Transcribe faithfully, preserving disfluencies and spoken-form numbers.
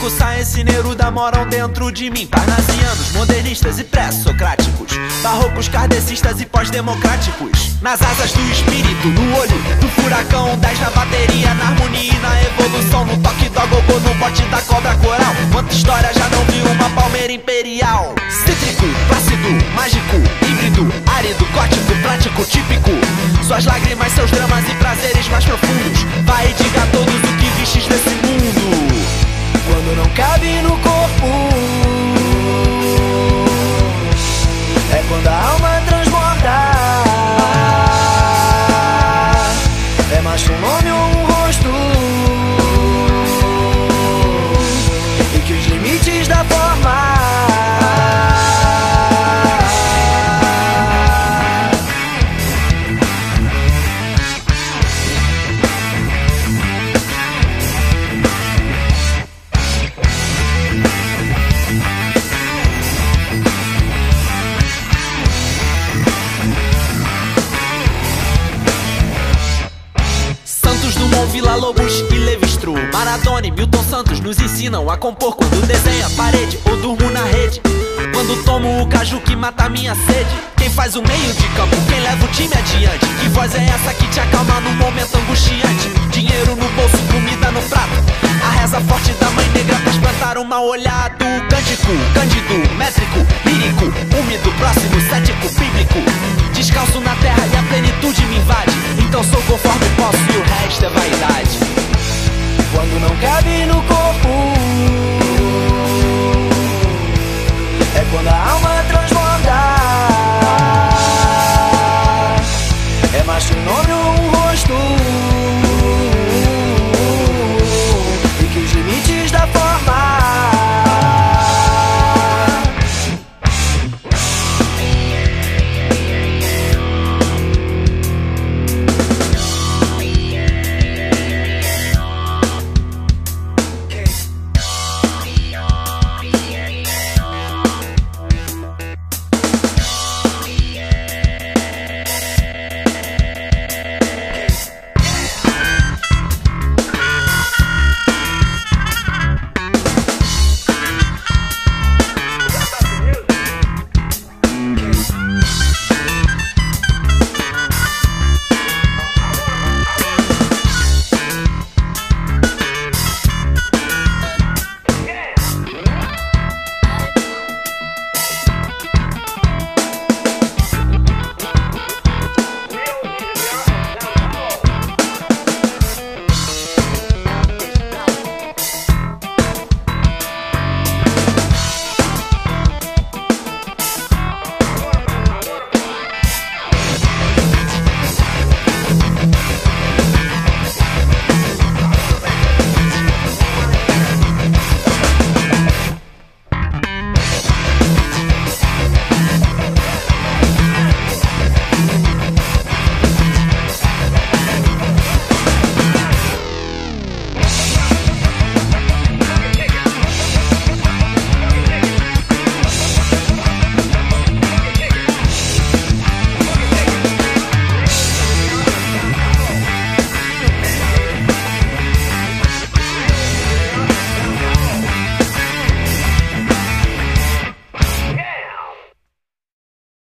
Cívico, science, Neruda moram dentro de mim. Parnasianos, modernistas e pré-socráticos, barrocos, kardecistas e pós-democráticos. Nas asas do espírito, no olho do furacão, dez na bateria, na harmonia e na evolução. No toque do agogô, no bote da cobra coral. Quanta história já não viu uma palmeira imperial. Cítrico, plácido, mágico, híbrido, árido, gótico, prático, típico. Suas lágrimas, seus dramas e prazeres mais profundos. Vai e diga a todos o que vistes desse mundo. Quando não cabe no corpo, é quando a alma transborda. É mais que um nome ou um rosto, e que os limites da forma Vila Lobos e Levi-Strauss, Maradona e Milton Santos nos ensinam a compor quando desenho a parede ou durmo na rede. Quando tomo o caju que mata a minha sede. Quem faz o meio de campo, quem leva o time adiante. Que voz é essa que te acalma num momento angustiante? Dinheiro no bolso, comida no prato. A reza forte da mãe negra pra espantar o mal olhado. Cântico, cândido, métrico, lírico, úmido, próximo, cético, bíblico. Descalço na terra e a plenitude me invade. Então sou conforme posso e o resto é vaidade. Quando não cabe